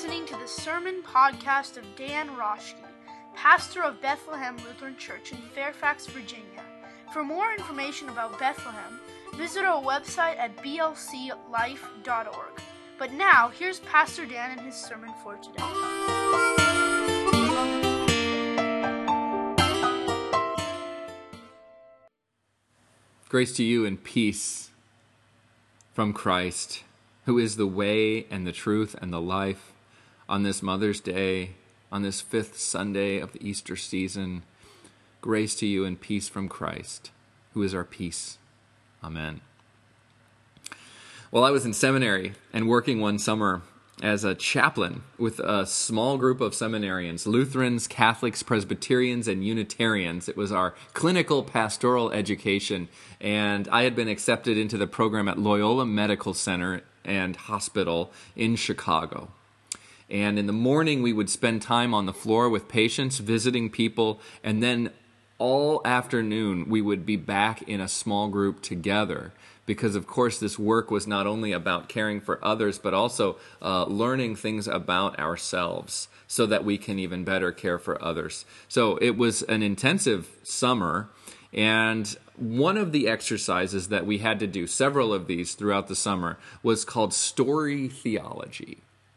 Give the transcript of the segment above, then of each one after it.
listening to the sermon podcast of Dan Roschke, pastor of Bethlehem Lutheran Church in Fairfax, Virginia. For more information about Bethlehem, visit our website at blclife.org. But now, here's Pastor Dan and his sermon for today. Grace to you and peace from Christ, who is the way and the truth and the life, on this Mother's Day, on this fifth Sunday of the Easter season. Grace to you and peace from Christ, who is our peace. Amen. Well, I was in seminary and working one summer as a chaplain with a small group of seminarians, Lutherans, Catholics, Presbyterians, and Unitarians. It was our clinical pastoral education, and I had been accepted into the program at Loyola Medical Center and Hospital in Chicago. And in the morning, we would spend time on the floor with patients, visiting people, and then all afternoon, we would be back in a small group together. Because, of course, this work was not only about caring for others, but also learning things about ourselves so that we can even better care for others. So it was an intensive summer, and one of the exercises that we had to do, several of these throughout the summer, was called story theology.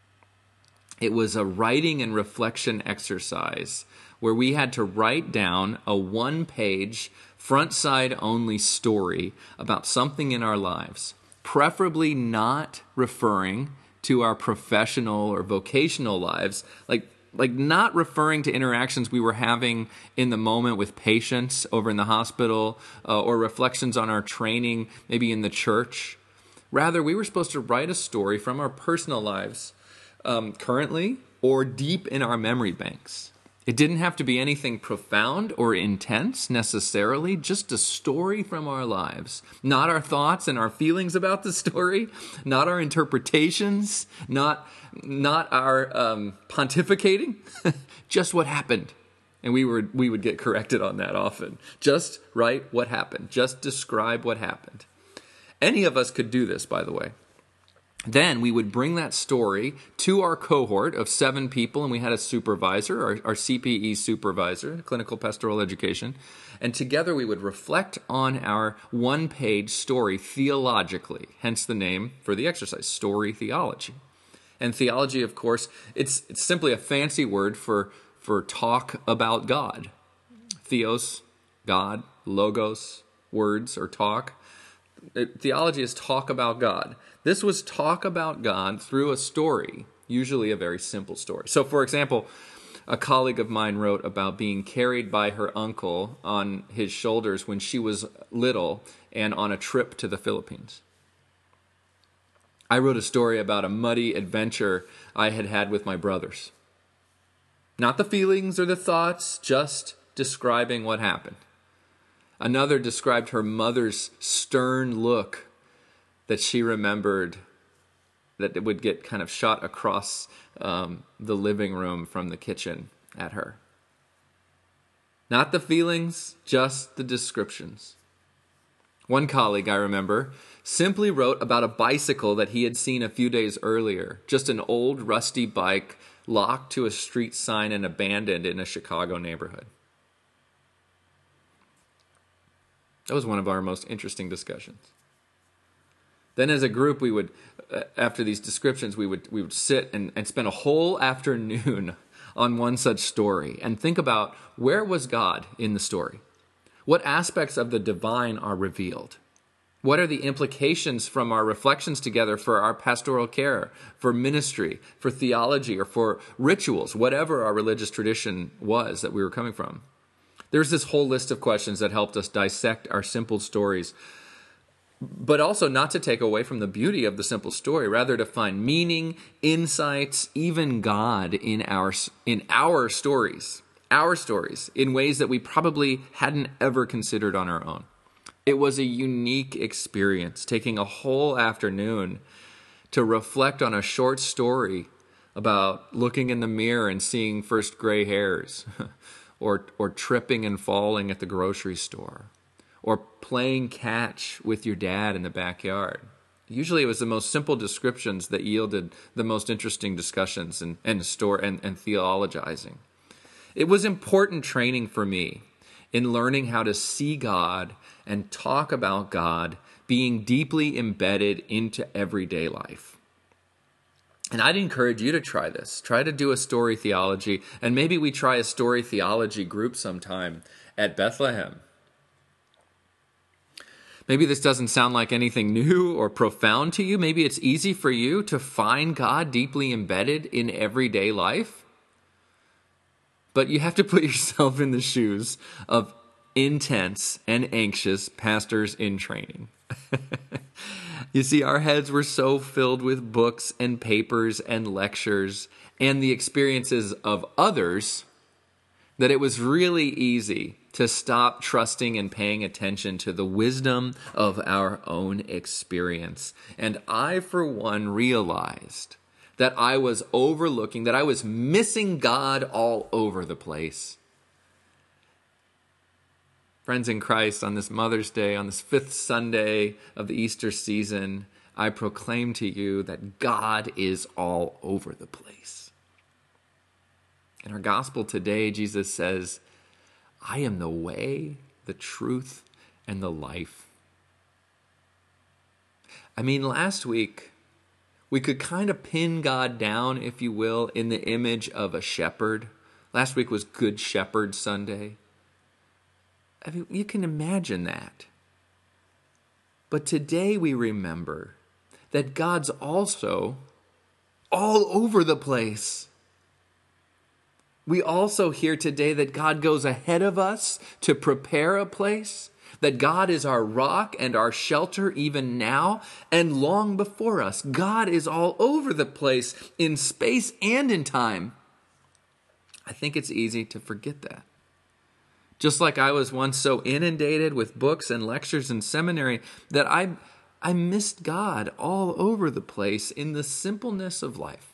It was a writing and reflection exercise where we had to write down a one-page, front-side only story about something in our lives, preferably not referring to our professional or vocational lives, like not referring to interactions we were having in the moment with patients over in the hospital or reflections on our training, maybe in the church. Rather, we were supposed to write a story from our personal lives currently or deep in our memory banks. It didn't have to be anything profound or intense necessarily, just a story from our lives. Not our thoughts and our feelings about the story, not our interpretations, not our pontificating, just what happened. And we would get corrected on that often. Just write what happened. Just describe what happened. Any of us could do this, by the way. Then we would bring that story to our cohort of 7 people, and we had a supervisor, our CPE supervisor, clinical pastoral education, and together we would reflect on our one-page story theologically, hence the name for the exercise, story theology. And theology, of course, it's simply a fancy word for talk about God. Theos, God, logos, words or talk. Theology is talk about God. This was talk about God through a story, usually a very simple story. So, for example, a colleague of mine wrote about being carried by her uncle on his shoulders when she was little and on a trip to the Philippines. I wrote a story about a muddy adventure I had had with my brothers. Not the feelings or the thoughts, just describing what happened. Another described her mother's stern look that she remembered that it would get kind of shot across the living room from the kitchen at her. Not the feelings, just the descriptions. One colleague, I remember, simply wrote about a bicycle that he had seen a few days earlier, just an old rusty bike locked to a street sign and abandoned in a Chicago neighborhood. That was one of our most interesting discussions. Then as a group, we would, after these descriptions, we would sit and spend a whole afternoon on one such story and think about where was God in the story? What aspects of the divine are revealed? What are the implications from our reflections together for our pastoral care, for ministry, for theology, or for rituals, whatever our religious tradition was that we were coming from? There's this whole list of questions that helped us dissect our simple stories, but also not to take away from the beauty of the simple story, rather to find meaning, insights, even God in our stories, in ways that we probably hadn't ever considered on our own. It was a unique experience, taking a whole afternoon to reflect on a short story about looking in the mirror and seeing first gray hairs, or tripping and falling at the grocery store, or playing catch with your dad in the backyard. Usually it was the most simple descriptions that yielded the most interesting discussions and theologizing. It was important training for me in learning how to see God and talk about God being deeply embedded into everyday life. And I'd encourage you to try this. Try to do a story theology, and maybe we try a story theology group sometime at Bethlehem. Maybe this doesn't sound like anything new or profound to you. Maybe it's easy for you to find God deeply embedded in everyday life. But you have to put yourself in the shoes of intense and anxious pastors in training. You see, our heads were so filled with books and papers and lectures and the experiences of others that it was really easy to stop trusting and paying attention to the wisdom of our own experience. And I, for one, realized that I was overlooking, that I was missing God all over the place. Friends in Christ, on this Mother's Day, on this 5th Sunday of the Easter season, I proclaim to you that God is all over the place. In our gospel today, Jesus says, I am the way, the truth, and the life. I mean, last week, we could kind of pin God down, if you will, in the image of a shepherd. Last week was Good Shepherd Sunday. I mean, you can imagine that. But today we remember that God's also all over the place. We also hear today that God goes ahead of us to prepare a place, that God is our rock and our shelter even now and long before us. God is all over the place in space and in time. I think it's easy to forget that. Just like I was once so inundated with books and lectures in seminary that I missed God all over the place in the simpleness of life.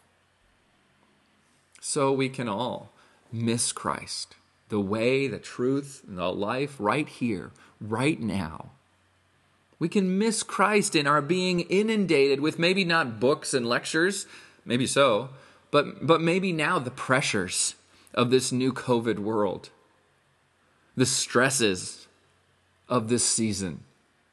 So we can all miss Christ, the way, the truth, and the life right here, right now. We can miss Christ in our being inundated with maybe not books and lectures, maybe so, but maybe now the pressures of this new COVID world. The stresses of this season,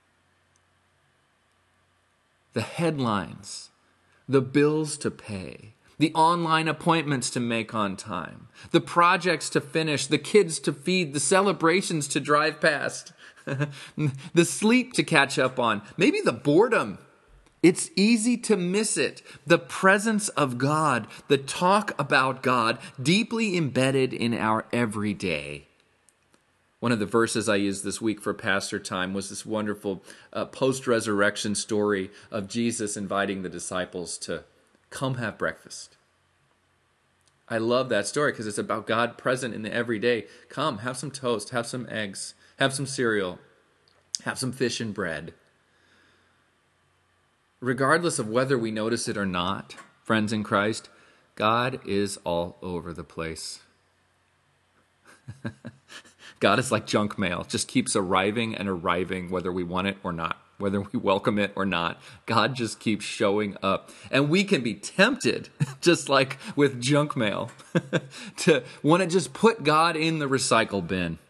the headlines, the bills to pay, the online appointments to make on time, the projects to finish, the kids to feed, the celebrations to drive past, the sleep to catch up on, maybe the boredom. It's easy to miss it. The presence of God, the talk about God, deeply embedded in our everyday. One of the verses I used this week for pastor time was this wonderful post-resurrection story of Jesus inviting the disciples to come have breakfast. I love that story because it's about God present in the everyday. Come, have some toast, have some eggs, have some cereal, have some fish and bread. Regardless of whether we notice it or not, friends in Christ, God is all over the place. God is like junk mail, just keeps arriving and arriving whether we want it or not, whether we welcome it or not. God just keeps showing up. And we can be tempted, just like with junk mail, to want to just put God in the recycle bin.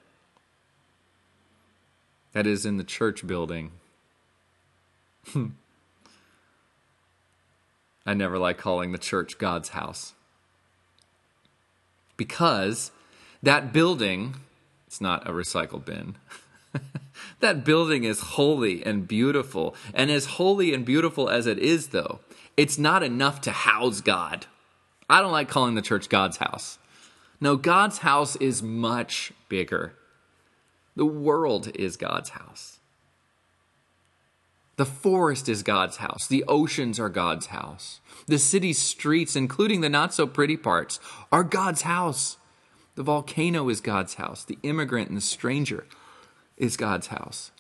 That is in the church building. I never like calling the church God's house. Because that building, it's not a recycle bin. That building is holy and beautiful. And as holy and beautiful as it is, though, it's not enough to house God. I don't like calling the church God's house. No, God's house is much bigger. The world is God's house. The forest is God's house. The oceans are God's house. The city's streets, including the not-so-pretty parts, are God's house. The volcano is God's house. The immigrant and the stranger is God's house.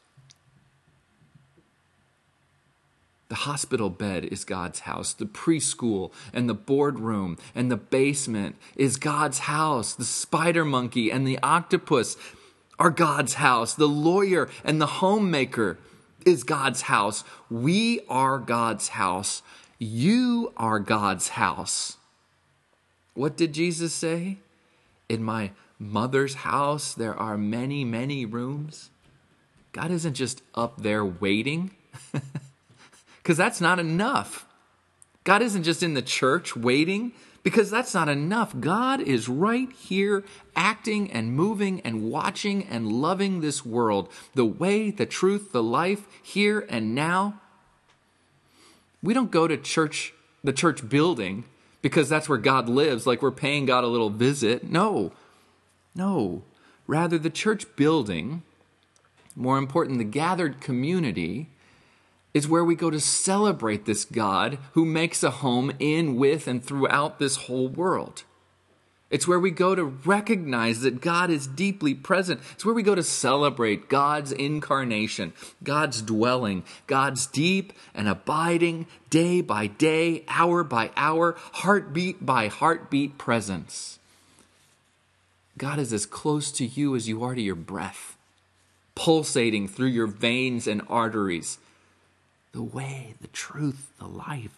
The hospital bed is God's house. The preschool and the boardroom and the basement is God's house. The spider monkey and the octopus are God's house. The lawyer and the homemaker is God's house. We are God's house. You are God's house. What did Jesus say? In my mother's house, there are many, many rooms. God isn't just up there waiting, because that's not enough. God isn't just in the church waiting, because that's not enough. God is right here acting and moving and watching and loving this world. The way, the truth, the life, here and now. We don't go to church, the church building, because that's where God lives, like we're paying God a little visit. No. Rather, the church building, more important, the gathered community, is where we go to celebrate this God who makes a home in, with, and throughout this whole world. It's where we go to recognize that God is deeply present. It's where we go to celebrate God's incarnation, God's dwelling, God's deep and abiding, day by day, hour by hour, heartbeat by heartbeat presence. God is as close to you as you are to your breath, pulsating through your veins and arteries. The way, the truth, the life.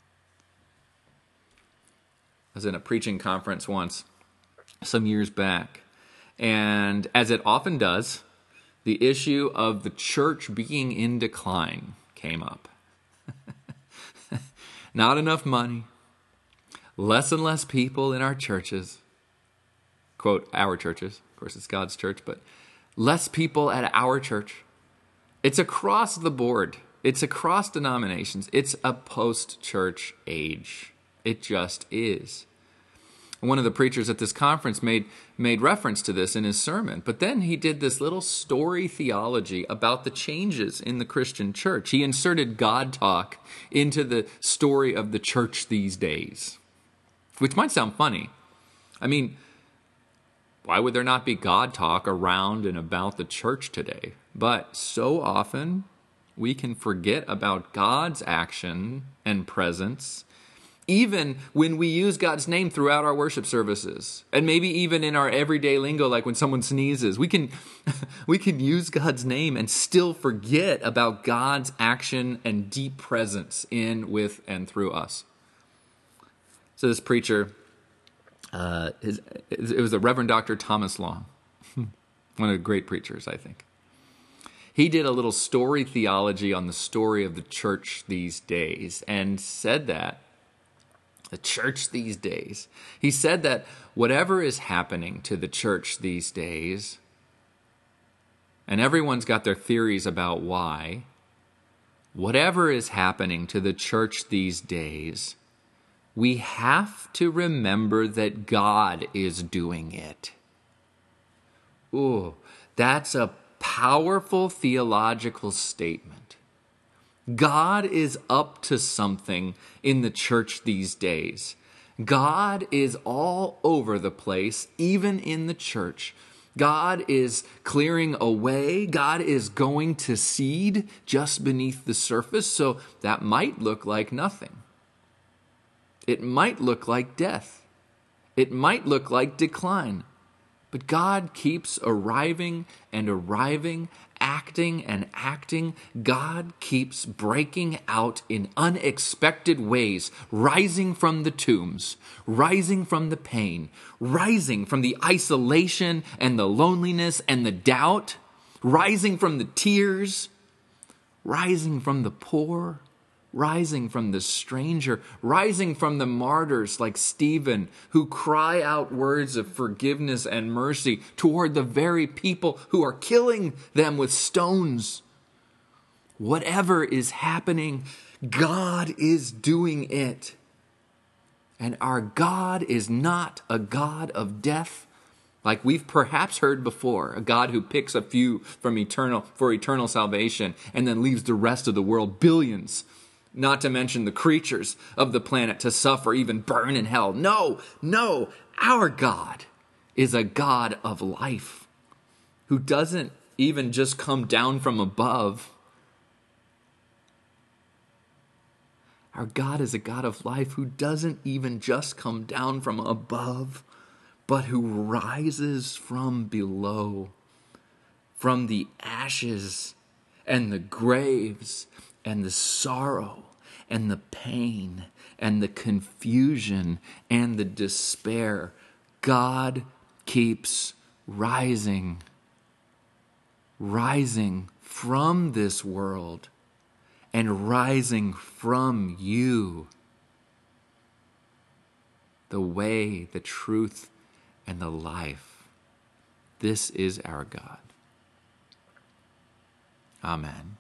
I was in a preaching conference once, some years back, and as it often does, the issue of the church being in decline came up. Not enough money, less and less people in our churches, quote, our churches, of course it's God's church, but less people at our church. It's across the board. It's across denominations. It's a post-church age. It just is. One of the preachers at this conference made reference to this in his sermon, but then he did this little story theology about the changes in the Christian church. He inserted God talk into the story of the church these days, which might sound funny. I mean, why would there not be God talk around and about the church today? But so often we can forget about God's action and presence, even when we use God's name throughout our worship services. And maybe even in our everyday lingo, like when someone sneezes, we can use God's name and still forget about God's action and deep presence in, with, and through us. So this preacher, it was the Reverend Dr. Thomas Long, one of the great preachers, I think. He did a little story theology on the story of the church these days and said that, the church these days, he said that whatever is happening to the church these days, and everyone's got their theories about why, whatever is happening to the church these days, we have to remember that God is doing it. Ooh, that's a powerful theological statement. God is up to something in the church these days. God is all over the place, even in the church. God is clearing away. God is going to seed just beneath the surface, so that might look like nothing. It might look like death. It might look like decline. But God keeps arriving and arriving, acting and acting. God keeps breaking out in unexpected ways, rising from the tombs, rising from the pain, rising from the isolation and the loneliness and the doubt, rising from the tears, rising from the poor, rising from the stranger, rising from the martyrs like Stephen, who cry out words of forgiveness and mercy toward the very people who are killing them with stones. Whatever is happening, God is doing it. And our God is not a God of death, like we've perhaps heard before, a God who picks a few for eternal salvation and then leaves the rest of the world, billions, not to mention the creatures of the planet, to suffer, even burn in hell. No, our God is a God of life who doesn't even just come down from above. Our God is a God of life who doesn't even just come down from above, but who rises from below, from the ashes, and the graves and the sorrow and the pain and the confusion and the despair, God keeps rising from this world and rising from you. The way, the truth, and the life. This is our God. Amen.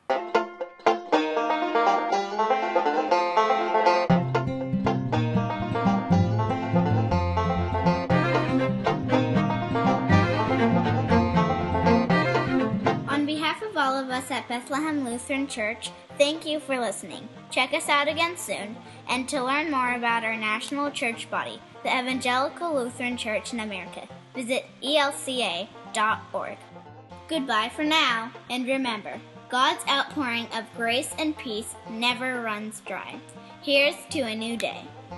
On behalf of all of us at Bethlehem Lutheran Church, thank you for listening. Check us out again soon, and to learn more about our national church body, the Evangelical Lutheran Church in America, visit elca.org. Goodbye for now, and remember, God's outpouring of grace and peace never runs dry. Here's to a new day.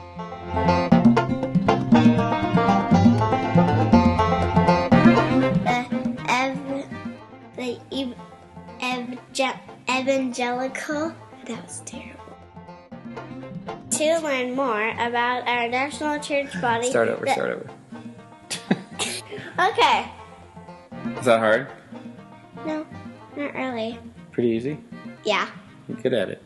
Evangelical. That was terrible. To learn more about our national church body. Start over. Okay. Is that hard? No, not really. Pretty easy? Yeah. You're good at it.